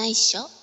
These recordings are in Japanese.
ないっしょ。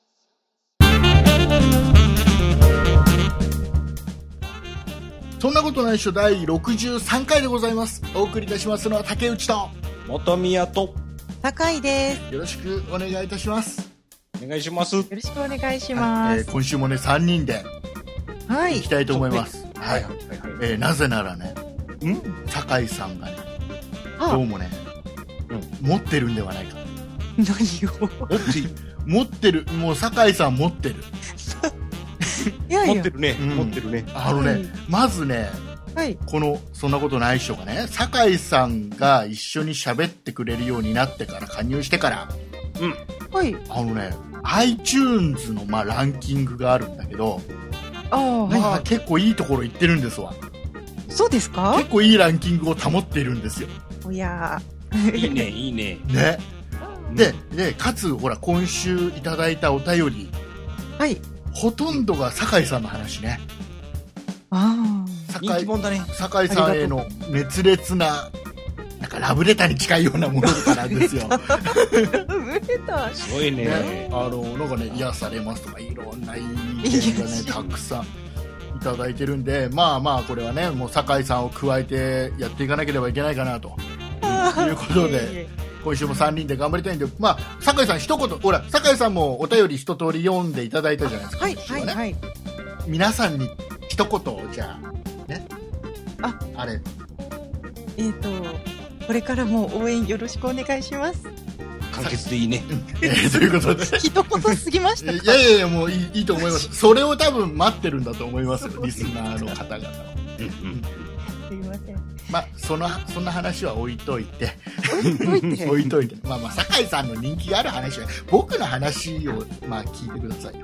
そんなことないっしょ第63回でございます。お送りいたしますのは竹内と元宮と高いです。 よろしくお願いいたします。 お願いします。 よろしくお願いします。 今週もね3人ではいいきたいと思います。はい、なぜならね、酒井さんがねどうもね、持ってるんではないか。 何を持ってる、もう酒井さん持ってる。 いやいや持ってるね、持ってるね。 まずね、このそんなことないっしょがね、酒井さんが一緒に喋ってくれるようになってから、加入してから、iTunes のランキングがあるんだけど、結構いいところ行ってるんですわ。 そうですか？ 結構いいランキングを保っているんですよ。 おやいいね、いいね。 ね。で、かつ、ほら、今週いただいたお便り、ほとんどが酒井さんの話ね。 人気者だね。 酒井さんへの熱烈な、なんかラブレターに近いようなものからですよ。 ラブレターすごいね。 なんかね、癒されますとか、いろんないい意見がね、たくさんいただいてるんで、これはね、もう酒井さんを加えてやっていかなければいけないかなということで、今週も3人で頑張りたいんで、酒井さん一言、ほら、酒井さんもお便り一通り読んでいただいたじゃないですか。皆さんに一言、じゃあ、ね。あれ。 これからも応援よろしくお願いします。 簡潔でいいね。 ということで。 一言すぎましたか？ いや、もういいと思います。それを多分待ってるんだと思いますよ、リスナーの方々は。 すいません。 そんな話は置いといて。置いといて。酒井さんの人気がある話は、僕の話を、聞いてくださいよ。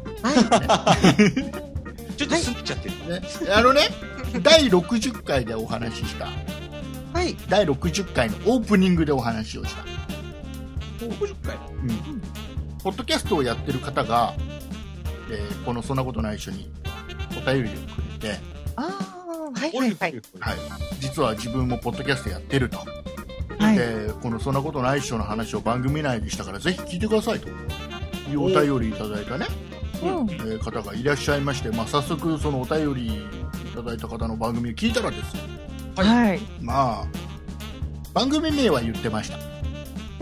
ちょっと過ぎちゃってる。 第60回でお話しした。第60回のオープニングでお話をした。 60回？ ポッドキャストをやってる方が、このそんなことない一緒にお便りをくれて、実は自分もポッドキャストやってると。で、このそんなことないっしょの話を番組内でしたからぜひ聞いてくださいというお便りいただいたね、方がいらっしゃいまして、早速そのお便りいただいた方の番組を聞いたらですよ、番組名は言ってました、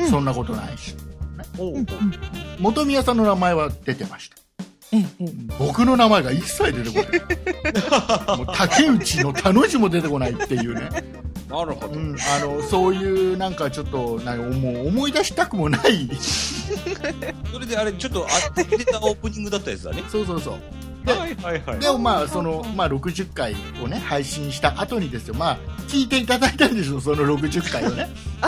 そんなことないし、本宮さんの名前は出てました、僕の名前が一切出てこない。もう竹内の他の字も出てこないっていうね。 なるほど。 そういうなんかちょっともう思い出したくもない。 それであれちょっと出たオープニングだったやつだね。 そう。でもその60回をね配信した後にですよ、聞いていただいたんですよ、その60回をね。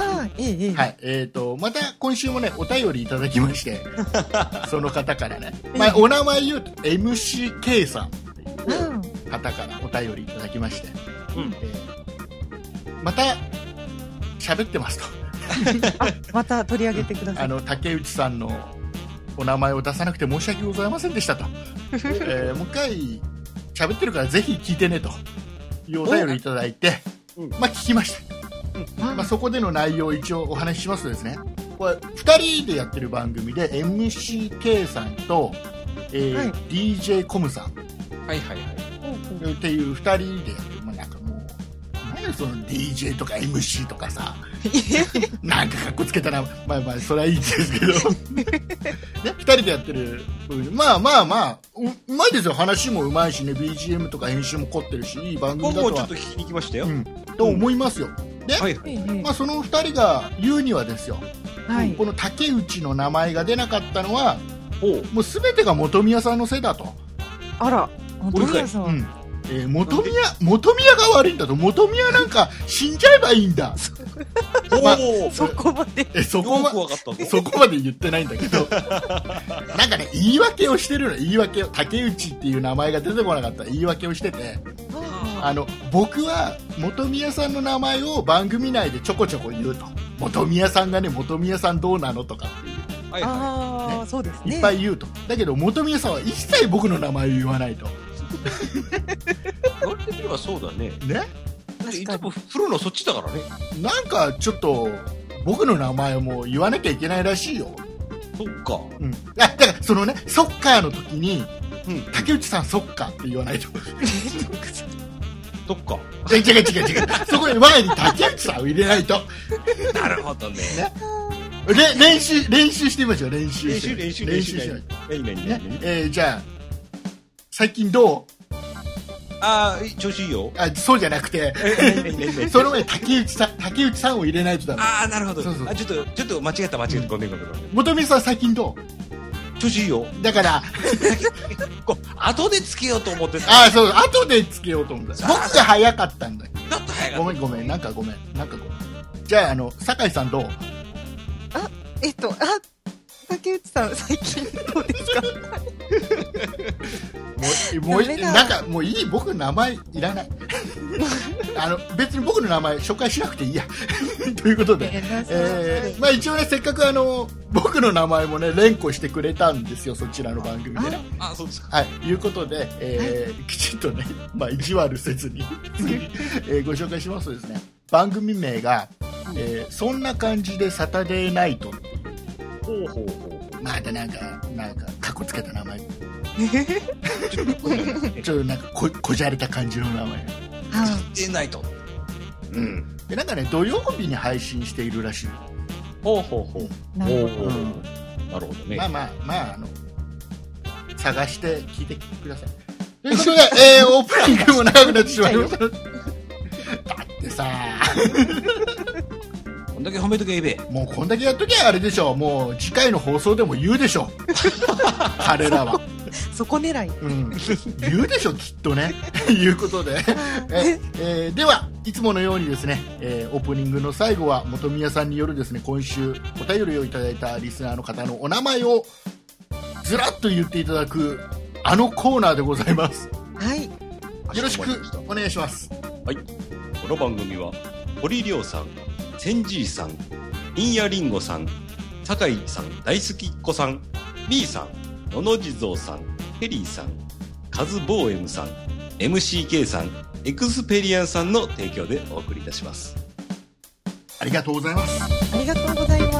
また今週もねお便りいただきまして、その方からね、お名前言うと MCK さんっていう方からお便りいただきまして、また喋ってますと。 また取り上げてください。 竹内さんのお名前を出さなくて申し訳ございませんでしたと。もう一回喋ってるからぜひ聞いてねというお便りいただいて、聞きました。そこでの内容を一応お話ししますとですね、これ2人でやってる番組で MCK さんと、DJ コムさんっていう2人でやってる、なんかもう何その DJ とか MC とかさなんかかっこつけたらそれはいいんですけど2人でやってる、うまいですよ。話もうまいしね、 BGM とか編集も凝ってるし、いい番組だとは僕もちょっと聞きに来ましたよ、 と思いますよ。で、その2人が言うにはですよ、この竹内の名前が出なかったのはもう全てが本宮さんのせいだと。 あら、本宮さん、 本宮が悪いんだと。本宮なんか死んじゃえばいいんだ。 そこまでそこまで言ってないんだけどなんかね、言い訳をしてるの。言い訳を、竹内っていう名前が出てこなかった言い訳をしてて、僕は本宮さんの名前を番組内でちょこちょこ言うと。本宮さんがね、本宮さんどうなのとかっていう、 そうですね、 いっぱい言うと。だけど本宮さんは一切僕の名前を言わないと。 言われてみればそうだね。いつも振るのそっちだからね。 なんかちょっと僕の名前も言わなきゃいけないらしいよ。 そっか。 だからそのね、そっかの時に、竹内さんそっかって言わないと。 そっか。 違う。そこに前に竹内さんを入れないと。 なるほどね。 練習してみましょう。練習し何じゃあ、最近どう？ 調子いいよ。 そうじゃなくて、その前に竹内さんを入れないとダメ。 なるほど。ちょっと間違った。ごめん。 元宮さん最近どう？調子いいよ。 だから、 後でつけようと思ってた。 そう、後でつけようと思った。僕が早かったんだよ。 ちょっと早かった。 ごめん。なんかごめん。じゃあ、酒井さんどう？ 竹内さん最近どうですか？ もういい、僕の名前いらない。別に僕の名前紹介しなくていいや。ということで、一応ね、せっかく僕の名前もね、連呼してくれたんですよ、そちらの番組でね。 そうですか。 はい、いうことで、きちんとね、意地悪せずに、ご紹介しますとですね、番組名が、そんな感じでサタデーナイト。まだなんかかっこつけた名前。ちょっとなんかこじゃれた感じの名前。 でないと。 でなんかね、土曜日に配信しているらしい。 なるほど。 なるほどね。 探して聞いてください。ということで、オープニングも長くなってしまいました。だってさこんだけ褒めとけ、 もうこんだけやっときゃあれでしょ。もう次回の放送でも言うでしょ。彼らは。 そこ狙い。 言うでしょ、きっとね。いうことで。では、いつものようにですね、オープニングの最後は本宮さんによるですね、今週お便りをいただいたリスナーの方のお名前をずらっと言っていただくあのコーナーでございます。 はい。 よろしくお願いします。 はい。この番組は堀亮さん、センジーさん、インヤリンゴさん、酒井さん大好きっ子さん、ミーさん、のの地蔵さん、ヘリーさん、カズボーエムさん、MCK さん、エクスペリアンさんの提供でお送りいたします。 ありがとうございます。 ありがとうございます。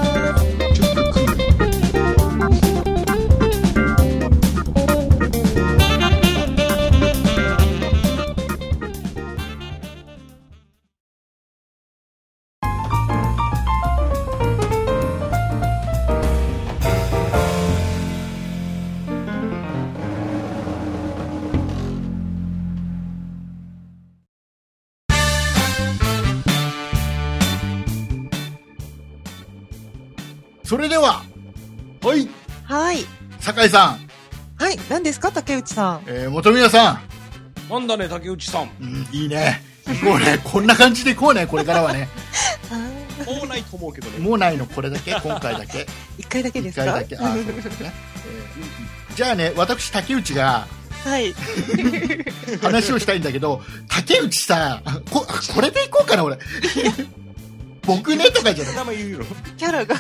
それでは、 はい。 酒井さん。 はい。何ですか、竹内さん。 本宮さん。なんだね、竹内さん。 いいね。もうね、こんな感じでいこうね、これからはね。 もうないと思うけどね。 もうないの、これだけ、今回だけ。 一回だけですか？ 一回だけ。そうですね。じゃあね、私、竹内が、 はい。 話をしたいんだけど、竹内さ、これでいこうかな、俺。僕ねとかじゃない。 名前言うよ。 キャラが。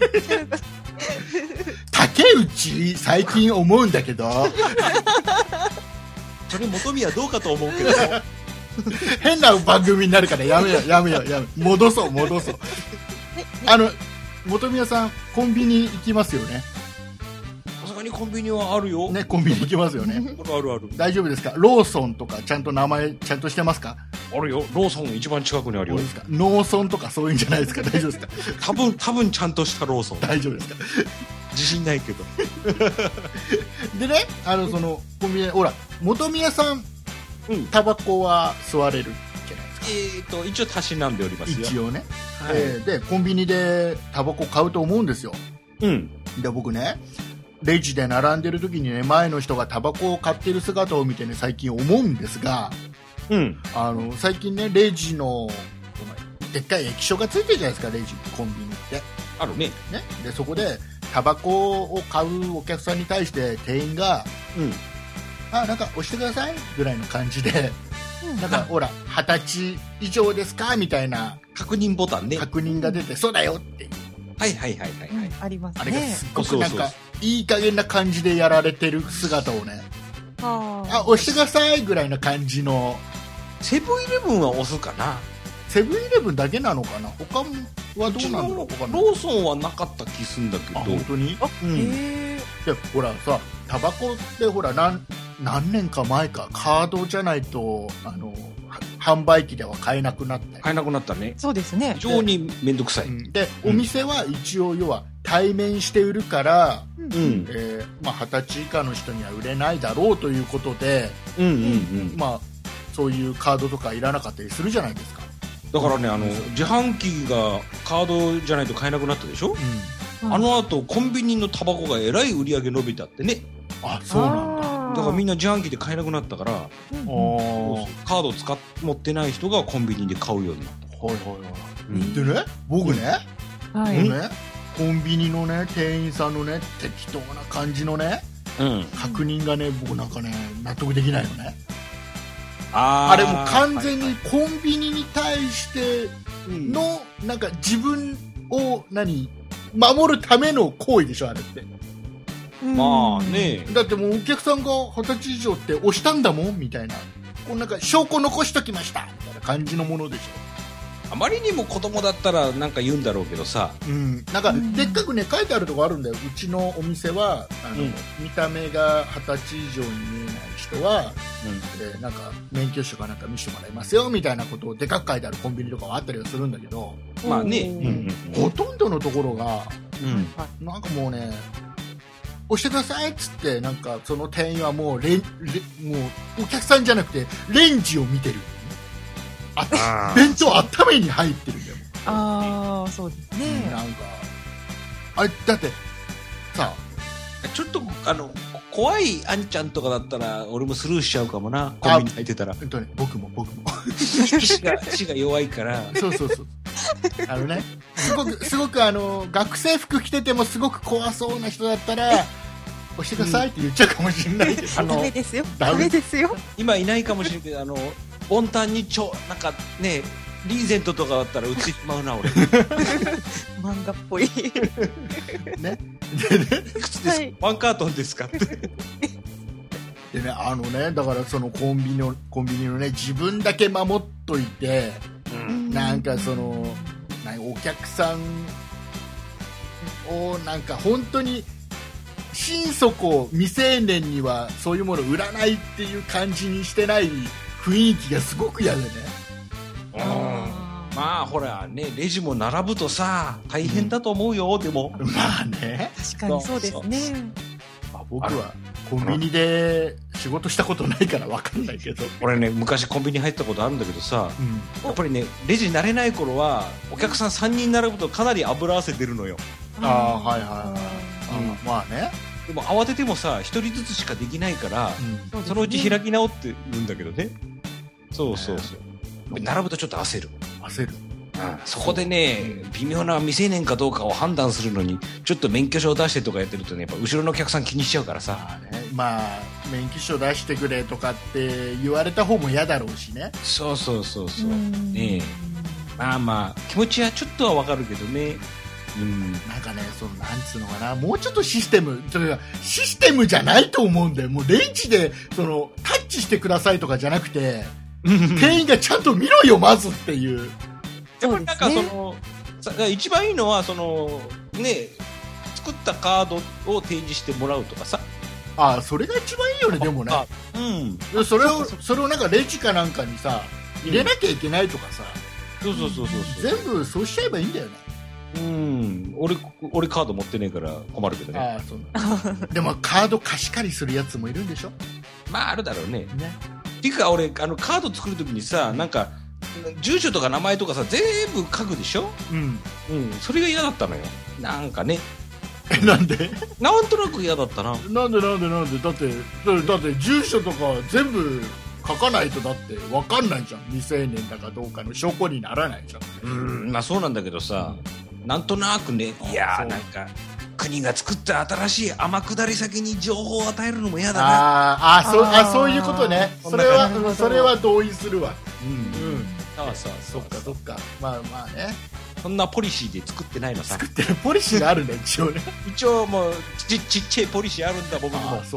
竹内、最近思うんだけど。 それ元宮どうかと思うけど。 変な番組になるからやめよう。戻そう。元宮さん、コンビニ行きますよね。 さすがにコンビニはあるよ。 ね、コンビニ行きますよね。 ある。 大丈夫ですか？ローソンとかちゃんと名前ちゃんとしてますか？ あるよ。ローソン一番近くにあるよ。 ですか？ノーソンとかそういうんじゃないですか？大丈夫ですか？ 多分ちゃんとしたローソン。 大丈夫ですか？ 自信ないけど。 でね、そのコンビニ、ほら、元宮さん、タバコは吸われるじゃないですか。 一応たしなんでおりますよ。 一応ね。 はい、 でコンビニでタバコ買うと思うんですよ。で僕ね、レジで並んでる時にね、前の人がタバコを買ってる姿を見てね、最近思うんですが、最近ね、レジのでっかい液晶がついてるじゃないですか、レジコンビニってあるね。 でそこでタバコを買うお客さんに対して店員が、なんか押してくださいぐらいの感じで、なんかほら20歳以上ですかみたいな確認ボタンね、 確認が出て、そうだよっていう、 ありますね。 あれがすっごくなんかいい加減な感じでやられてる姿をね、押してくださいぐらいな感じの。 セブンイレブンは押すかな。 セブンイレブンだけなのかな、他もはどうなんだろうかな。 ローソンはなかった気すんだけど。 本当に？ あ、 うん。でほらさ、タバコってほら何年か前かカードじゃないと販売機では買えなくなった。 買えなくなったね。 そうですね。 非常に面倒くさい。 で、お店は一応要は対面して売るから、まあ20歳以下の人には売れないだろうということで、まあそういうカードとかいらなかったりするじゃないですか。 だからね、自販機がカードじゃないと買えなくなったでしょ。あの後コンビニのタバコがえらい売り上げ伸びたってね。 あ、そうなんだ。 だからみんな自販機で買えなくなったから、カードを持ってない人がコンビニで買うようになった。 はいはいはい。でね、僕ね、コンビニのね店員さんのね適当な感じのね、確認がね、僕なんかね納得できないのね。あれもう完全にコンビニに対してのなんか自分を守るための行為でしょ、あれって。 まあね、 だってもうお客さんが20歳以上って押したんだもんみたいな、こうなんか証拠残しときましたみたいな感じのものでしょ。 あまりにも子供だったらなんか言うんだろうけどさ、 なんかでっかくね書いてあるとこあるんだよ。うちのお店は見た目が20歳以上に見えない人は、なんか免許証かなんか見せてもらいますよみたいなことをでかく書いてあるコンビニとかはあったりはするんだけど、 まあね、 ほとんどのところが、なんかもうね、押してくださいっつって、なんかその店員はもうお客さんじゃなくてレンジを見てる。弁当温めに入ってるんだよ。 ああ、そうですね。 なんかあれだってさ、 ちょっと怖いあんちゃんとかだったら俺もスルーしちゃうかもな、コンビニ入ってたら。 僕も死が弱いから。 そうね、すごく学生服着ててもすごく怖そうな人だったら押してくださいって言っちゃうかもしれないけど、 ダメですよ。ダメですよ。 今いないかもしれないけど、ボンタンになんかね、リーゼントとかだったら売ってしまうな俺。 漫画っぽいね。 いくつですか、ワンカートンですかって。 でね、だからそのコンビニのね、自分だけ守っといて、なんかお客さんをなんか本当に心底未成年にはそういうものを売らないっていう感じにしてない雰囲気がすごく嫌でね。 まあほらね、レジも並ぶとさ大変だと思うよ。でもまあね、 確かにそうですね。 僕はコンビニで仕事したことないから分かんないけど、 俺ね昔コンビニ入ったことあるんだけどさ、やっぱりねレジ慣れない頃はお客さん3人並ぶとかなり油汗出るのよ。 はい、まあね。 でも慌ててもさ1人ずつしかできないから、そのうち開き直ってるんだけどね。そう並ぶとちょっと焦る。そこでね、微妙な未成年かどうかを判断するのにちょっと免許証を出してとかやってるとね、やっぱ後ろのお客さん気にしちゃうからさ、 まあ免許証出してくれとかって言われた方も嫌だろうしね。 そうね、まあ気持ちはちょっとはわかるけどね。 なんかね、なんつうのかな、もうちょっとシステムじゃないと思うんだよ。もうレンジでタッチしてくださいとかじゃなくて、店員がちゃんと見ろよまずっていう。 なんか一番いいのはね、作ったカードを提示してもらうとかさ。 それが一番いいよね。でもね、それをなんかレジかなんかにさ入れなきゃいけないとかさ、全部そうしちゃえばいいんだよね。俺カード持ってねえから困るけどね。でもカード貸し借りするやつもいるんでしょ。まああるだろうね。っていうか俺カード作るときにさ、なんか住所とか名前とかさ全部書くでしょ。それが嫌だったのよ。なんかね。 なんで？ なんとなく嫌だったな。 なんでだって住所とか全部書かないとだって分かんないじゃん。未成年だかどうかの証拠にならないじゃん。 まあそうなんだけどさ、なんとなくね、いやなんか国が作った新しい天下り先に情報を与えるのも嫌だな。 そういうことね。それは同意するわ。そっか。まあね。 そんなポリシーで作ってないのさ。 作ってるポリシーがあるんだよ一応ね。 一応もうちっちゃいポリシーあるんだ僕も。 そう。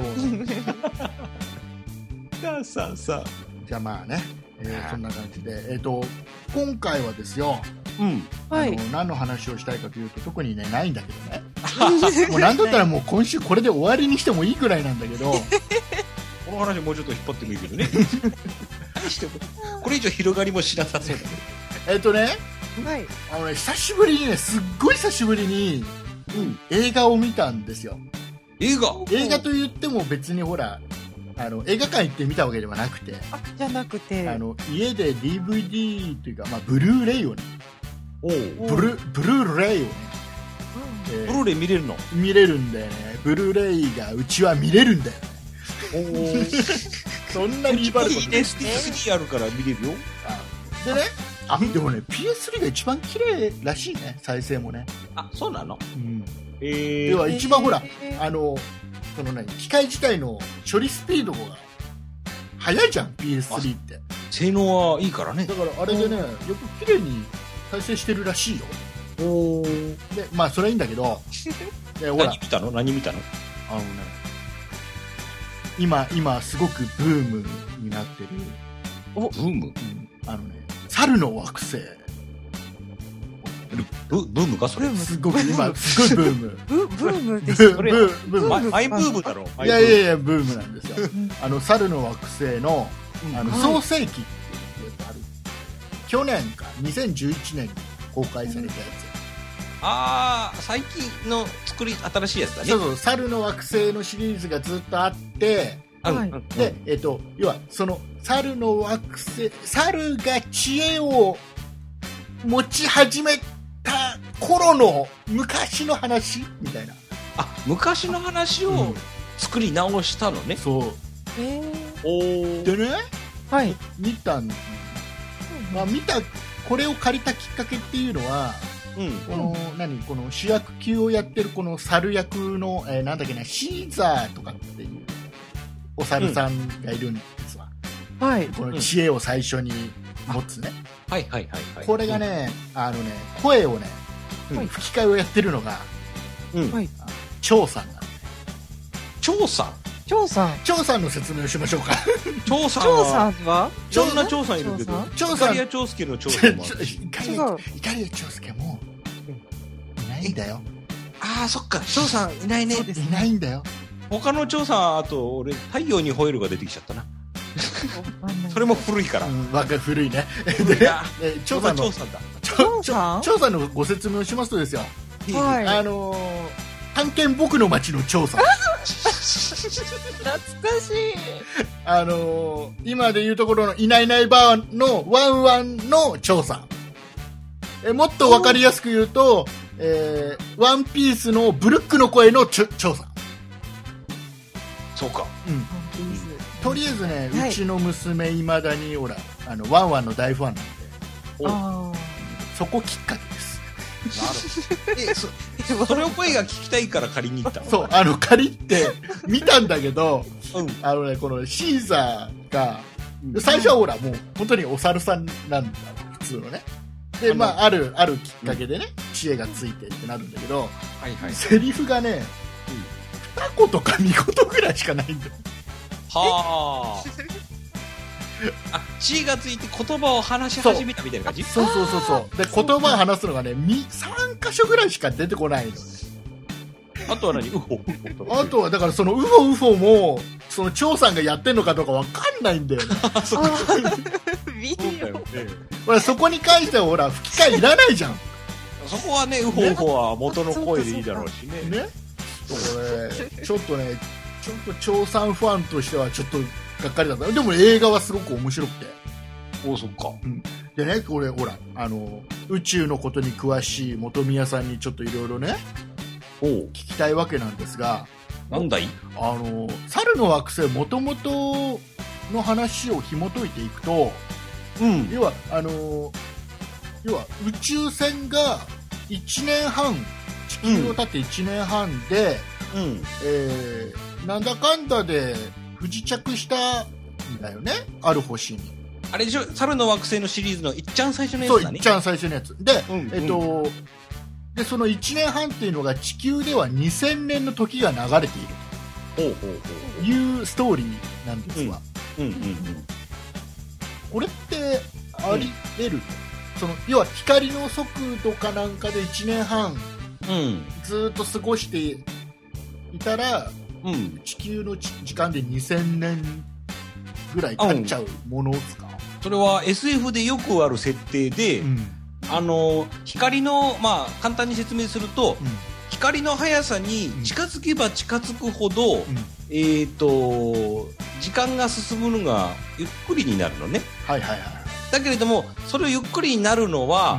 さあ。 じゃあまあね、そんな感じで今回はですよ。 はい。 何の話をしたいかというと特にねないんだけどねもうなんだったらもう今週これで終わりにしてもいいくらいなんだけどこの話もうちょっと引っ張ってもいいけどね何してもこれ以上広がりもしなさそうだねはい。 久しぶりにねすっごい久しぶりに、映画を見たんですよ。映画と言っても別にほら映画館行って見たわけではなくて、 じゃなくて家で DVD というか、ブルーレイをね、ブルーレイをね、 ブルーレイ見れるの？ 見れるんだよね。ブルーレイがうちは見れるんだよね。そんなに威張ることない。 PS3 あるから見れるよ。 でね、でもね PS3 が一番綺麗らしいね、再生もね。 そうなの？ では一番ほらそのね、機械自体の処理スピードが速いじゃん PS3 って。 性能はいいからね。 だからあれでね、よく綺麗に再生してるらしいよ。でそれはいいんだけどほら何見たの？ 今すごくブームになってるブーム？ 猿の惑星。 ブームかそれ？ すごい今すごいブーム。 ブームですよ。 マイブームだろ。 いやブームなんですよ。猿の惑星の創世記っていうやつある。去年か2011年に公開されたやつ。最近の新しいやつだね。 そう猿の惑星のシリーズがずっとあって、で要はその猿の惑星、猿が知恵を持ち始めた頃の昔の話みたいな。 昔の話を作り直したのね。 そう。でね、見たこれを借りたきっかけっていうのは、この主役級をやってるこの猿役の、なんだっけな、シーザーとかっていうお猿さんがいるんですわ。この知恵を最初に持つね。これがね、声をね、吹き替えをやってるのが、張さんなのね。張さんの説明をしましょうか。 張さんはどんな張さんいるけど、イカリア長介の張さんもあるし、 イカリア長介もいないんだよ。 そっか、張さんいないね。 いないんだよ。 他の張さん、あと俺太陽に吠えるが出てきちゃったな。それも古いから。 古いね。張さんのご説明をしますとですよ。探検僕の町の張さん。 懐かしい。 今でいうところのいないいないばーのワンワンの張さん。もっとわかりやすく言うと、ワンピースのブルックの声の張さん。 そうか。 とりあえずね、うちの娘いまだにほらワンワンの大ファンなんで、そこきっかけです。 それを声が聞きたいから借りに行ったの？ そう、借りって見たんだけど、このシーザーが最初はほらもう本当にお猿さんなんだ、普通のね。であるきっかけでね、知恵がついてってなるんだけど、セリフがね、2言か2言ぐらいしかないんだよ。 知恵がついて言葉を話し始めたみたいな感じ？ そうで言葉を話すのがね3箇所ぐらいしか出てこないのね。 あとは何？ あとはだからそのウフォもその張さんがやってんのかどうかわかんないんだよね。そこに関してはほら吹き替えいらないじゃん。 そこはね、ウフォは元の声でいいだろうしね。 ちょっと張さんファンとしてはちょっとがっかりだった。でも映画はすごく面白くて。 そっか。 でね、これほら宇宙のことに詳しい本宮さんにちょっといろいろね聞きたいわけなんですが、 なんだい？ 猿の惑星もともとの話を紐解いていくと、要は宇宙船が1年半地球を経って1年半で、なんだかんだで不時着したんだよね、ある星に。 あれでしょ、猿の惑星のシリーズのいっちゃん最初のやつだね。 そう、いっちゃん最初のやつで、でその1年半っていうのが地球では2000年の時が流れているというストーリーなんですわ。これってあり得る？ その要は光の速度かなんかで1年半ずっと過ごしていたら、地球の時間で2000年ぐらい経っちゃうものですか？ それは SF でよくある設定で、光の、まあ簡単に説明すると、光の速さに近づけば近づくほど、時間が進むのがゆっくりになるのね。 はいはいはい。 だけれども、それをゆっくりになるのは、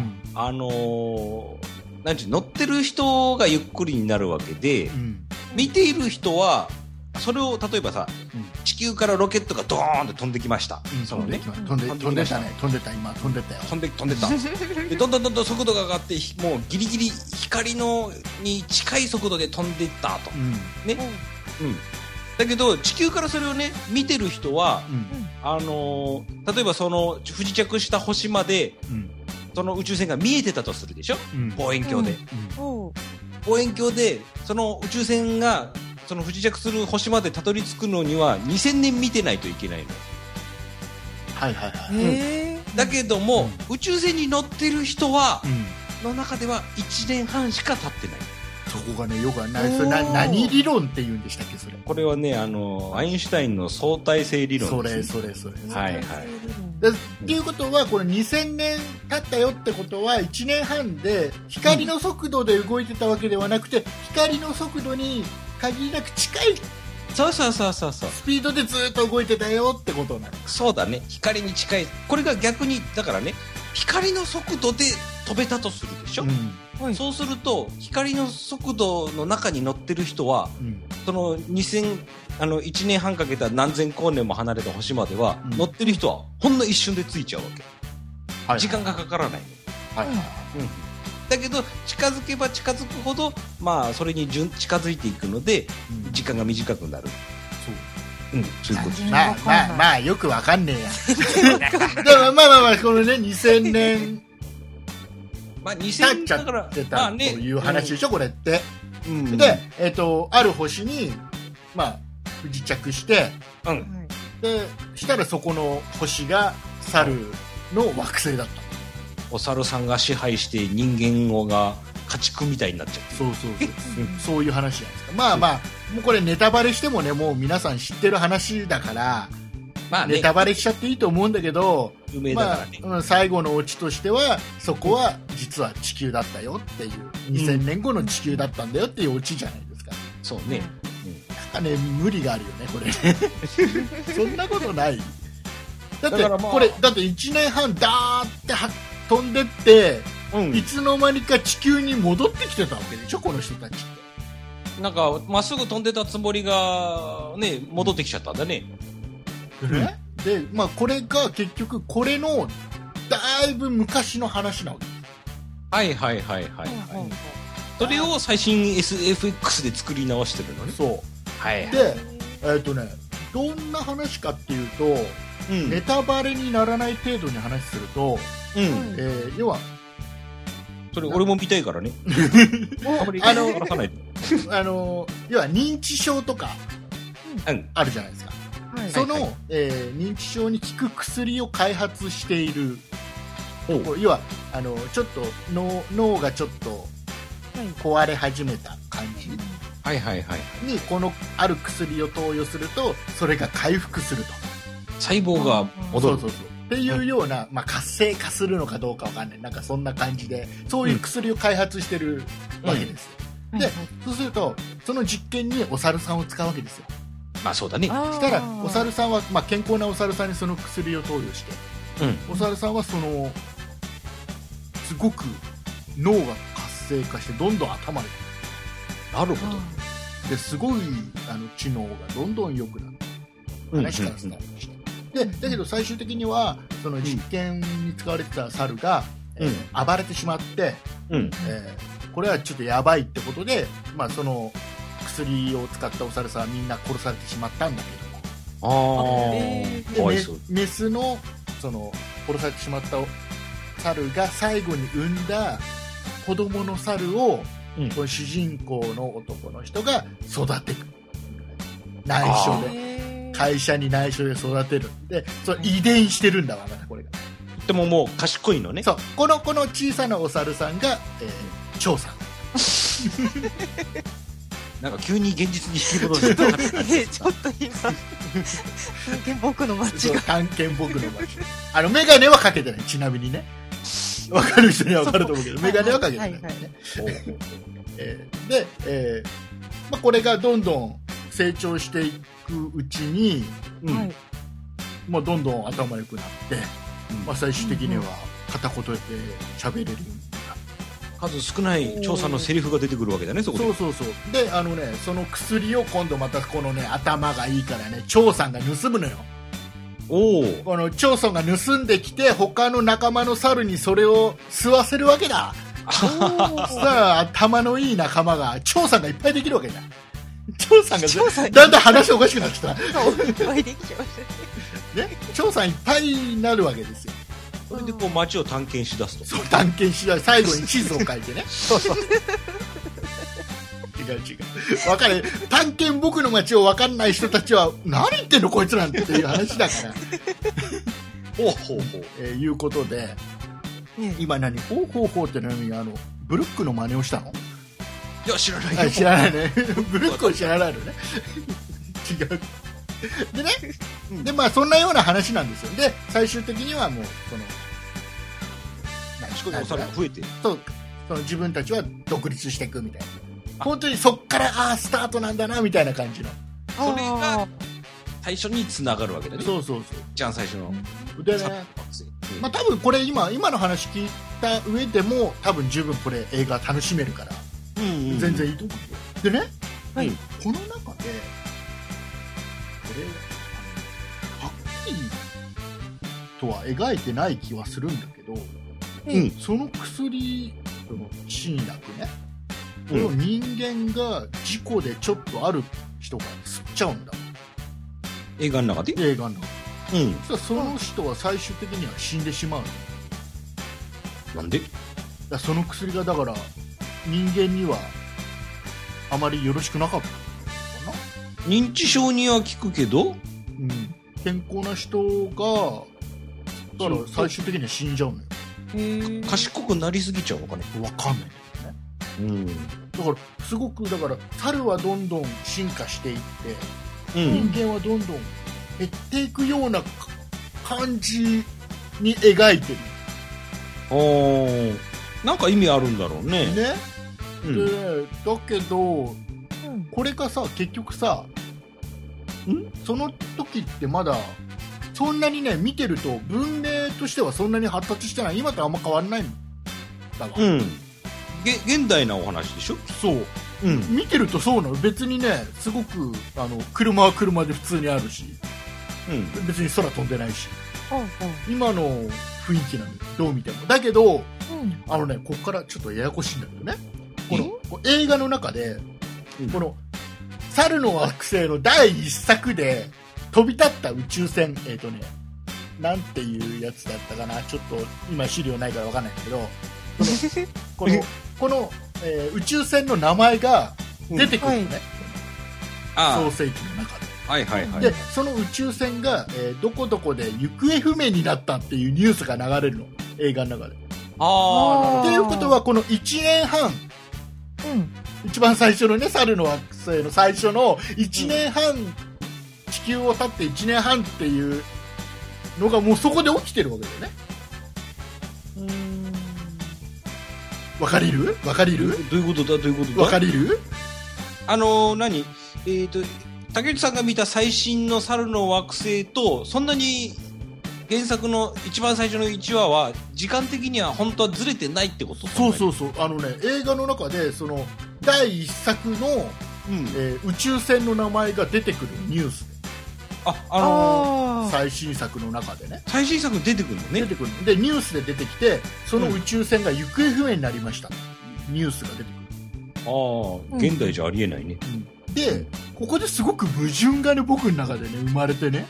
なんていう乗ってる人がゆっくりになるわけで、見ている人はそれを例えばさ、地球からロケットがドーンって飛んできました。 飛んでたね。飛んでた今飛んでたよ。 飛んでた。でどんどん速度が上がってもうギリギリ光のに近い速度で飛んでいったと。ね。だけど地球からそれをね見てる人は、例えばその不時着した星まで、その宇宙船が見えてたとするでしょ、望遠鏡で、望遠鏡でその宇宙船がその不時着する星までたどり着くのには2000年見てないといけないの。 はいはいはい。 だけども、宇宙船に乗ってる人は、の中では1年半しか経ってない。 そこがねよくはない。それ何理論って言うんでしたっけそれ？ これはねアインシュタインの相対性理論です、ね。それ。はいはい。 っていうことはこれ2000年経ったよってことは1年半で光の速度で動いてたわけではなくて、光の速度に限りなく近いそうスピードでずっと動いてたよってことなの。 そうだね、光に近い。これが逆にだからね、光の速度で飛べたとするでしょ、そうすると光の速度の中に乗ってる人は、その1年半かけた何千光年も離れた星までは、乗ってる人はほんの一瞬で着いちゃうわけ、時間がかからない、だけど近づけば近づくほど、まあ、それに近づいていくので、時間が短くなる。そういうこと。 まあよくわかんねえや。だからまあこのね2000年経っちゃってたという話でしょ、これって。である星にまあ不時着して、でしたらそこの星が猿の惑星だった。 お猿さんが支配して人間が家畜みたいになっちゃって。 そういう話じゃないですか。まあもうこれネタバレしてもねもう皆さん知ってる話だから、ネタバレしちゃっていいと思うんだけど、 有名だからね、 最後のオチとしてはそこは実は地球だったよっていう、2000年後の地球だったんだよっていうオチじゃないですか。 そうね、 なんかね無理があるよねこれね。そんなことない。だってこれだって1年半ダーって飛んでって、いつの間にか地球に戻ってきてたわけでしょこの人たちって。 なんかまっすぐ飛んでたつもりがね戻ってきちゃったんだね。 でまあこれが結局これのだいぶ昔の話なわけです。それを最新 SFX で作り直してるのね。でどんな話かっていうと、ネタバレにならない程度に話すると、要はそれ俺も見たいからね。あまり話さないで。 要は認知症とかあるじゃないですか。その認知症に効く薬を開発している、要はちょっと脳がちょっと壊れ始めた感じにこのある薬を投与するとそれが回復すると、 細胞が戻るっていうような、活性化するのかどうかわかんない、なんかそんな感じでそういう薬を開発してるわけです、でそうするとその実験にお猿さんを使うわけですよ。 そうだね。 そしたらお猿さんは、健康なお猿さんにその薬を投与して、お猿さんはそのすごく脳が活性化してどんどん頭になるほどですごい知能がどんどん良くなる話からスタートして、だけど最終的にはその実験に使われてた猿が、暴れてしまって、これはちょっとやばいってことで、その薬を使ったお猿さんはみんな殺されてしまったんだけども、メスのその殺されてしまった猿が最後に産んだ子供の猿を、この主人公の男の人が育てる、内緒で会社に内緒で育てるんで、それ遺伝してるんだわ、またこれが。 ってももう賢いのね。 そう、この小さなお猿さんが、張さん。 なんか急に現実に引き戻してちょっと今探検僕の街が探検僕の街メガネはかけてない、ちなみにね。わかる人にはわかると思うけど、メガネはかけてない、ね。で、これがどんどん成長していくうちに、どんどん頭良くなって、最終的には片言で喋れるようになる。 数少ない張さんのセリフが出てくるわけだね、そこで。 そうで、その薬を今度またこのね、頭がいいからね、張さんが盗むのよ。この張さんが盗んできて、他の仲間の猿にそれを吸わせるわけだ。さあ、頭のいい仲間が、張さんがいっぱいできるわけだ。張さんがだんだん話おかしくなってきた。張さんいっぱいになるわけですよ。 それでこう街を探検しだすと。 そう、探検しだす。最後に地図を書いてね。違う。わかる。探検僕の街をわかんない人たちは、何言ってんのこいつなんていう話だから。いうことで、今何ほうって何ブルックの真似をしたの？ いや、知らないよ。 知らないね。ブルックを知らないのね。違う。でね、でそんなような話なんですよ。で最終的にはもう賢いお猿が増えて、 その自分たちは独立していくみたいな、本当にそっからスタートなんだなみたいな感じの、 それが最初に繋がるわけだね。そうじゃん、最初のでね、多分これ今の話聞いた上でも多分十分これ映画楽しめるから、全然いいと思うよ。でね、この中でこれはっきりとは描いてない気はするんだけど、その薬の新薬ね、これを人間が事故でちょっとある人が吸っちゃうんだ。 映画の中で？ 映画の中で。その人は最終的には死んでしまうの。 なんで？ その薬がだから人間にはあまりよろしくなかったのかな。 認知症には効くけど、 健康な人がだから最終的には死んじゃうのよ。 賢くなりすぎちゃうのかね。 わかんないけどね。だからすごく猿はどんどん進化していって、人間はどんどん減っていくような感じに描いてる。 なんか意味あるんだろうね。 で、だけど、これがさ結局さ、その時ってまだそんなにね、見てると文明としてはそんなに発達してない。今とあんま変わんないんだわ。 現代なお話でしょ。 そう、見てるとそうなの。別にね、すごく車は車で普通にあるし、別に空飛んでないし、今の雰囲気なのよ、どう見ても。だけど、ここからちょっとややこしいんだけどね、この映画の中で、この猿の惑星の第一作で飛び立った宇宙船、なんていうやつだったかな、ちょっと今資料ないから分かんないんだけど、この宇宙船の名前が出てくるのね、創世記の中で。でその宇宙船が、どこどこで行方不明になったっていうニュースが流れるの、映画の中で。っていうことはこの1年半、一番最初のね、猿の惑星の最初の1年半、地球を立って1年半っていうのがもうそこで起きてるわけだよね。わかりる？わかりる？ どういうことだ？ わかりる？ 竹内さんが見た最新の猿の惑星とそんなに原作の一番最初の1話は時間的には本当はずれてないってこと？ そう映画の中でその第一作の、宇宙船の名前が出てくるニュースで、最新作の中でね、 最新作出てくるのね。 出てくるので、ニュースで出てきて、その宇宙船が行方不明になりました、ニュースが出てくる。 現代じゃありえないね。 でここですごく矛盾がね、僕の中でね生まれてね、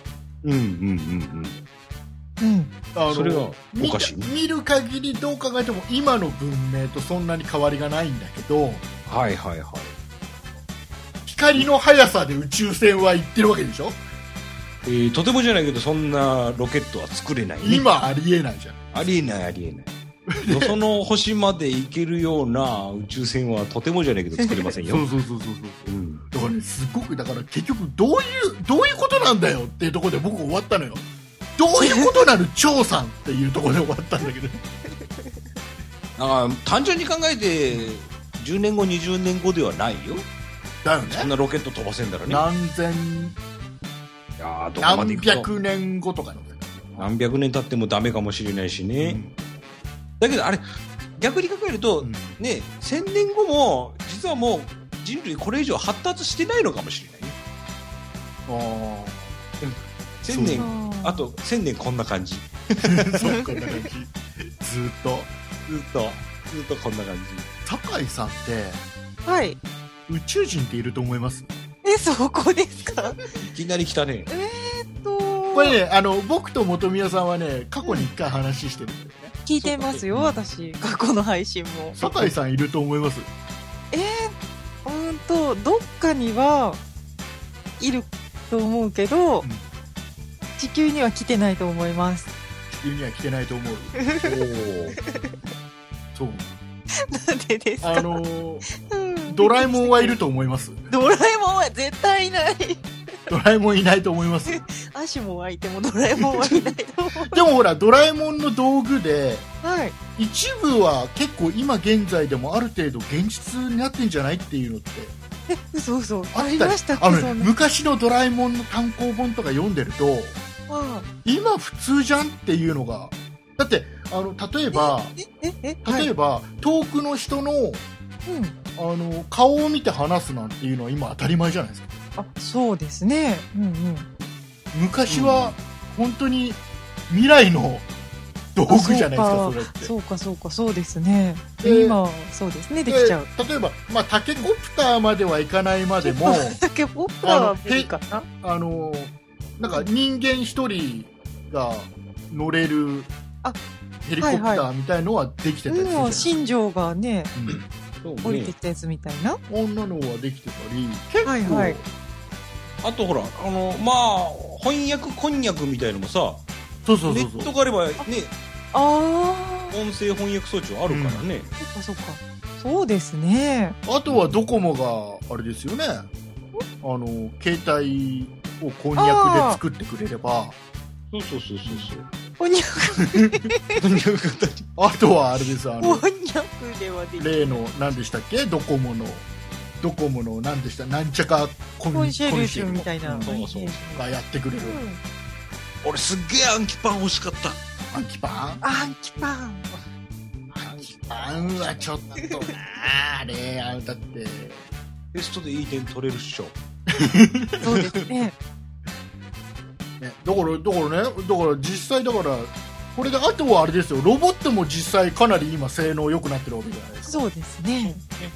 それはおかしいね。 見る限りどう考えても今の文明とそんなに変わりがないんだけど、光の速さで宇宙船は行ってるわけでしょ。 とてもじゃないけど、そんなロケットは作れないね。 今ありえないじゃん。 ありえないありえない。よその星まで行けるような宇宙船はとてもじゃないけど作れませんよ。 そうそう。だからね、すごく、だから結局どういうことなんだよっていうところで僕終わったのよ。どういうことなの張さんっていうところで終わったんだけど。 なんか単純に考えて10年後20年後ではないよ。 だよね。 そんなロケット飛ばせんだらね。 何千、 いやどこまで行くと何百年後とかの。 何百年経ってもダメかもしれないしね。だけどあれ逆に考えると、ね、1000年後も実はもう人類これ以上発達してないのかもしれないね。1000年あと1000年こんな感じ。 そうこんな感じ。ずっとこんな感じ。酒井さんってはい。 宇宙人っていると思います？ そこですか？ いきなり来たね。 これね、僕と本宮さんはね、過去に1回話してるんですね。 聞いてますよ、私。過去の配信も。 酒井さんいると思います？ どっかにはいると思うけど、地球には来てないと思います。 地球には来てないと思う。そう。 なんでですか？ ドラえもんはいると思います？ ドラえもんは絶対いない。 ドラえもんいないと思います。 アシモはいてもドラえもんはいないと思う。 でもほら、ドラえもんの道具で、 はい。 一部は結構今現在でもある程度現実になってんじゃないっていうのって。 嘘。 ありましたっけ？ 昔のドラえもんの単行本とか読んでると、今普通じゃんっていうのが。だって、例えば、遠くの人の、顔を見て話すなんていうのは今当たり前じゃないですか。 そうですね。 昔は本当に未来の道具じゃないですか、それって。 そうか、そうですね。今、そうですね、できちゃう。 例えば、タケコプターまではいかないまでも、 タケコプターは無理かな？ なんか人間一人が乗れるヘリコプターみたいのはできてたりするじゃないですか。 新庄がね、降りてきたやつみたいな。 女のはできてたり、結構、 あとほら、翻訳こんにゃくみたいのもさ、 そうネットがあればね、音声翻訳装置はあるからね。 そうか。そうですね。 あとはドコモが、あれですよね、携帯をこんにゃくで作ってくれれば、 そう。 こんにゃく。 あとはあれです、 こんにゃくではできない。 例の、何でしたっけ、ドコモの何でした、なんちゃかコンシェルジュみたいな。 がやってくれる。 俺すっげえ暗記パン欲しかった。 暗記パンはちょっとなあれ、だって。 テストでいい点取れるっしょ。 そうですね。 だから実際これで、あとはあれですよ、ロボットも実際かなり今性能良くなってるわけじゃないですか。 そうですね。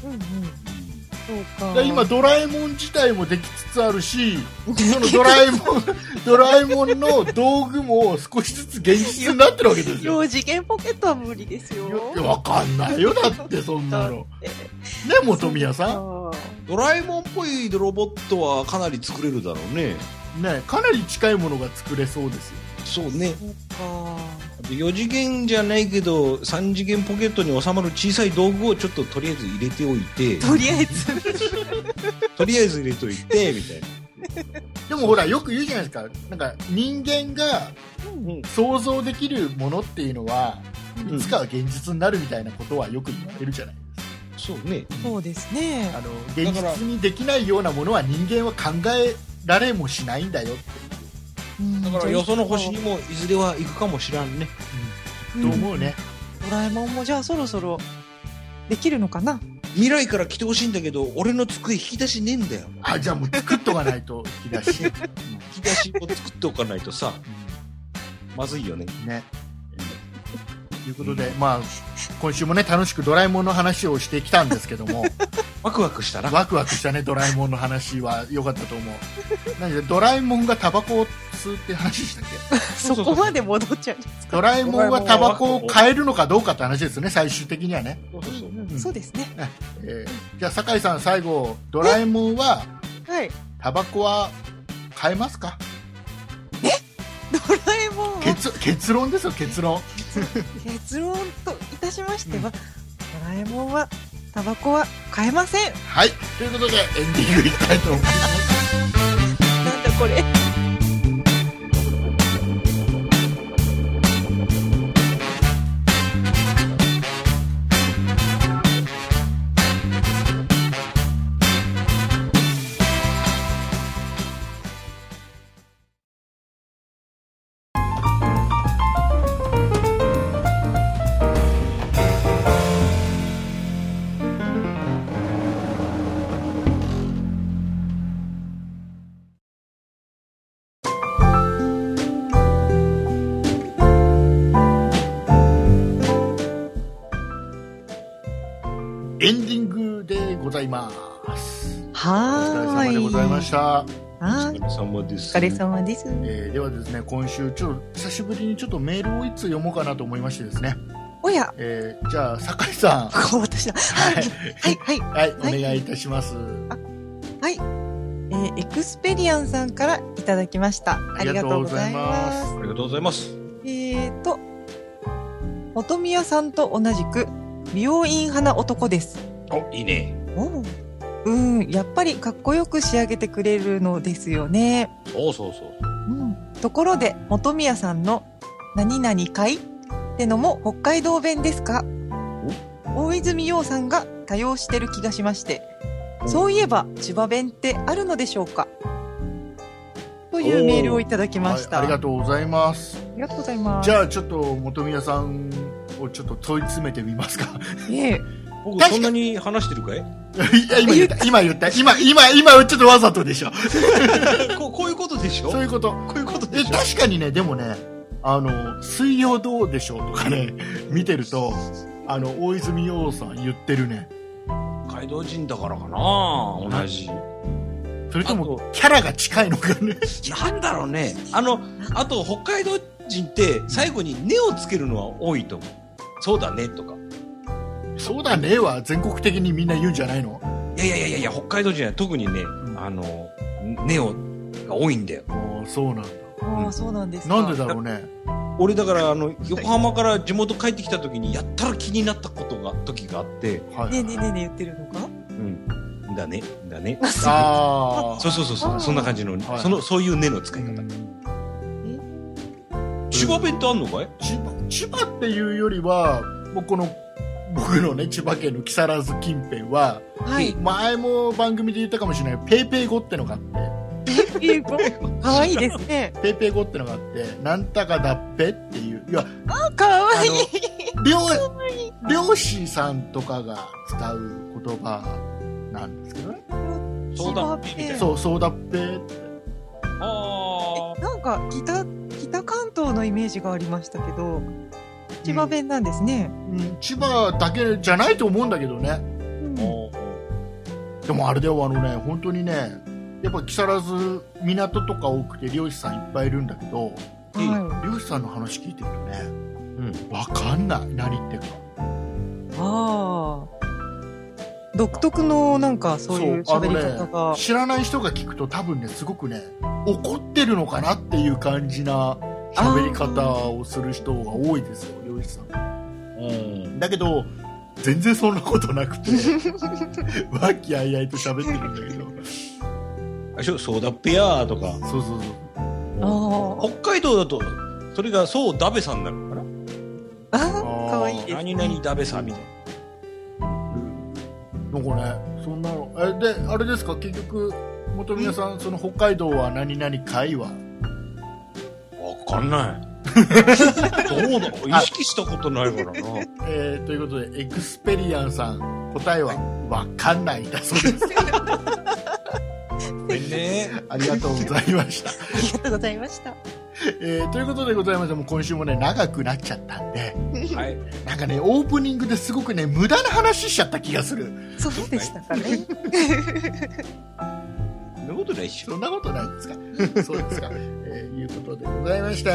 そうか。 今ドラえもん自体もできつつあるし、そのドラえもんの道具も少しずつ現実になってるわけですよ。 4次元ポケットは無理ですよ。 わかんないよ、だってそんなの。ね、本宮さん。 ドラえもんっぽいロボットはかなり作れるだろうね。 ね、かなり近いものが作れそうですよ。 そうね。4次元じゃないけど3次元ポケットに収まる小さい道具をちょっととりあえず入れておいて、 とりあえず入れておいてみたいな。 でもほら、よく言うじゃないですか、なんか人間が想像できるものっていうのはいつかは現実になるみたいなことはよく言われるじゃないですか。 そうね。 そうですね。 現実にできないようなものは人間は考えられもしないんだよっていう。 だからよその星にもいずれは行くかもしらんね。 と思うね。 ドラえもんもじゃあそろそろできるのかな。 未来から来てほしいんだけど、俺の机引き出しねえんだよ。 じゃあもう作っとかないと引き出し。 引き出しを作っておかないとさ、まずいよね。 ね。ということで、今週もね、楽しくドラえもんの話をしてきたんですけども、 ワクワクしたな。 ワクワクしたね、ドラえもんの話は良かったと思う。何でドラえもんがタバコを吸うって話でしたっけ？ そこまで戻っちゃうんですか？ ドラえもんはタバコを変えるのかどうかって話ですね、最終的にはね。 そうですね。 じゃあ酒井さん、最後、ドラえもんははい。 タバコは変えますか？ ドラえもんは結論ですよ、結論。 結論といたしましては、ドラえもんはタバコは買えません。 はい、ということでエンディングいきたいと思います。 なんだこれ。 エンディングでございます。おは疲れ様でございました。 お疲れ様です。 お疲れ様です。 ではですね、今週ちょっと久しぶりにちょっとメールをいつ読もうかなと思いましてですね。 おや。 じゃあ酒井さん。 私だ。 はい、お願いいたします。 はい。エクスペリアンさんからいただきました。ありがとうございます。 ありがとうございます。 本宮さんと同じく美容院派な男です。 お、いいね。 やっぱりかっこよく仕上げてくれるのですよね。 そう。 ところで本宮さんの何々かいってのも北海道弁ですか？大泉洋さんが多用してる気がしまして、そういえば千葉弁ってあるのでしょうか？というメールをいただきました。 ありがとうございます。 ありがとうございます。 じゃあちょっと本宮さんをちょっと問い詰めてみますか。 僕そんなに話してるかい？ いや今言った今ちょっとわざとでしょ。 こういうことでしょ。 そういうこと。 こういうことでしょ。 確かにね、でもね、水曜どうでしょうとかね、見てると大泉洋さん言ってるね。 北海道人だからかな、同じ。 それともキャラが近いのかね。 なんだろうね。あと北海道人って最後にねをつけるのは多いと思う。そうだねとか。 そうだねは全国的にみんな言うんじゃないの？ いや北海道人は特にね、ねをが多いんだよ。 そうなんだ。 そうなんですか。 なんでだろうね。 俺だから横浜から地元帰ってきた時にやったら気になった時があって、 ねえ言ってるのか？ だね。 ああ。 そうそんな感じの、そういうねの使い方。千葉弁ってあんのかい？ 千葉っていうよりは僕のね千葉県の木更津近辺は、前も番組で言ったかもしれないペイペイ語ってのがあって、 ペイペイ語かわいいですね。 ペイペイ語ってのがあって、なんたかだっぺっていう、いやかわいい。 漁師さんとかが使う言葉なんですけどね。 そうだっぺみたいな。 そうだっぺって。 なんか北関東のイメージがありましたけど、千葉弁なんですね。 千葉だけじゃないと思うんだけどね。でもあれでは本当にね、やっぱ木更津港とか多くて漁師さんいっぱいいるんだけど、漁師さんの話聞いてるとね、わかんない、何言ってるか。 独特のなんかそういう喋り方が、 知らない人が聞くと多分ね、すごくね、怒ってるのかなっていう感じな喋り方をする人が多いですよ、漁師さん。だけど全然そんなことなくて和気あいあいと喋ってるんだけど、 そうだっぺやーとか。そう北海道だとそれがそうだべさんになるのかな。 かわいいですね。 何々だべさみたいな。 なんかね、そんなのであれですか、結局本宮さん、その北海道は何々会はわかんない。どうだろう、意識したことないからな。 ということでエクスペリアンさん、答えはわかんないだそうです。ありがとうございました。 ありがとうございました。 ということでございまして、もう今週もね長くなっちゃったんで、なんかねオープニングですごくね無駄な話しちゃった気がする。 そうでしたかね。 そんなことないっしょ。 そんなことないですか。そうですか。いうことでございまして、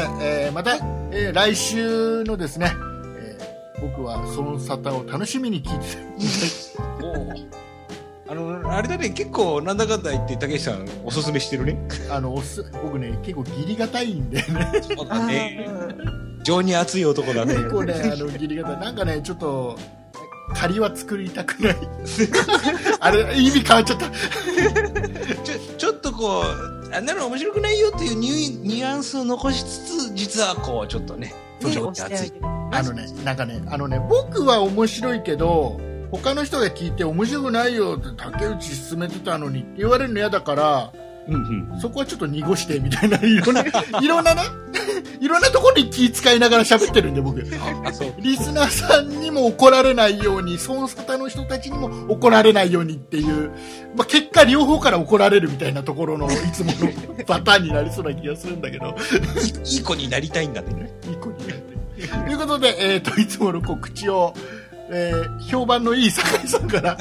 また、来週のですね、僕はその沙汰を楽しみに聞いてあれだね、結構なんだかんだ言って竹内さんおすすめしてるね。 僕ね、結構義理がたいんでね。 そうだね。情に熱い男だね。 結構ね、義理がたい。なんかね、ちょっと、借りは作りたくない。あれ、意味変わっちゃった。 ちょっとこう、あんなの面白くないよっていうニュアンスを残しつつ、実はこう、ちょっとね、情に熱い。 僕は面白いけど、他の人が聞いて面白くないよって竹内勧めてたのにって言われるの嫌だから、そこはちょっと濁してみたいな、いろんなね、いろんなところに気遣いながら喋ってるんで、僕。リスナーさんにも怒られないように、その方の人たちにも怒られないようにっていう、結果両方から怒られるみたいなところのいつものパターンになりそうな気がするんだけど。 いい子になりたいんだね。 いい子になりたい。ということで、いつもの告知を、評判のいい酒井さんから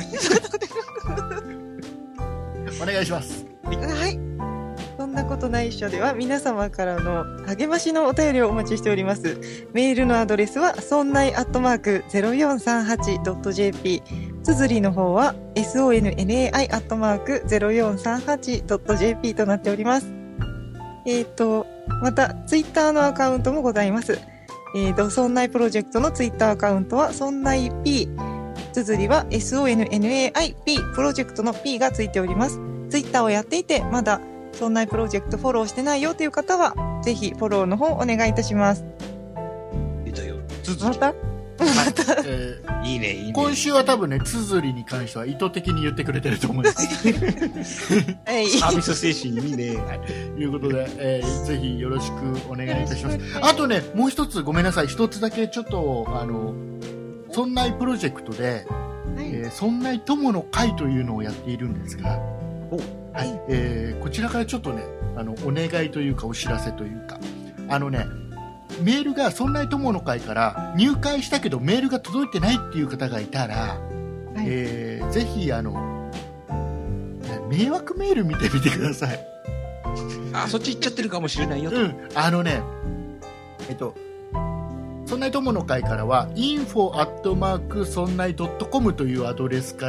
お願いします。 はい。そんなことないっしょでは皆様からの励ましのお便りをお待ちしております。メールのアドレスはそんない@0438.jp、綴りの方は sonnai@0438.jp となっております。またツイッターのアカウントもございます。そんないプロジェクトのツイッターアカウントはそんない P、綴りは SONNAIP、プロジェクトの P がついております。ツイッターをやっていてまだそんないプロジェクトフォローしてないよという方はぜひフォローの方お願いいたします。 出たよ。 またいいね、いいね。 今週は多分ね、綴りに関しては意図的に言ってくれてると思います。 はい。 サービス精神いいね。 ということで、ぜひよろしくお願いいたします。あとね、もう一つごめんなさい。一つだけちょっと、そんないプロジェクトで、そんない友の会というのをやっているんですが、はい、こちらからちょっとね、お願いというかお知らせというか、メールがそんない友の会から入会したけどメールが届いてないっていう方がいたら、ぜひ迷惑メール見てみてください。 そっち行っちゃってるかもしれないよと。 そんない友の会からは info@ そんない .com というアドレスから、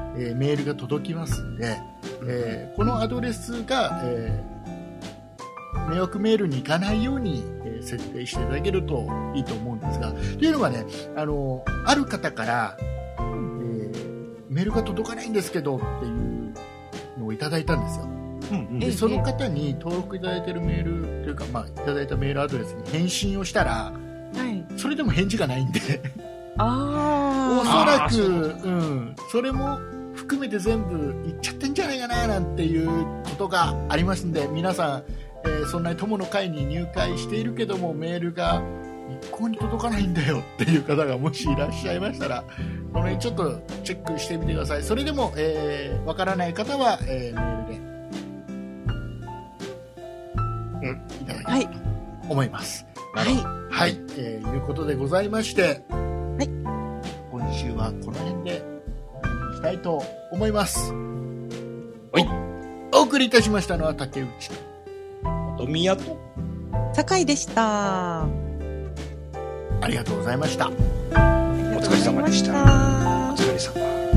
メールが届きますんで、このアドレスが、迷惑メールに行かないように、設定していただけるといいと思うんですが、というのがね、ある方から、メールが届かないんですけどっていうのをいただいたんですよ。でその方に登録いただいているメールというか、いただいたメールアドレスに返信をしたら、それでも返事がないんでおそらく、それも含めて全部言っちゃってんじゃないかななんていうことがありますんで、皆さん、そんな友の会に入会しているけどもメールが一向に届かないんだよっていう方がもしいらっしゃいましたら、この辺ちょっとチェックしてみてください。それでもわからない方は、メールで、いただきたいと思います。はい、いうことでございまして、今週はこの辺でいきたいと思います。お送りいたしましたのは竹内と宮と酒井でした。 ありがとうございました。 お疲れ様でした。お疲れ様。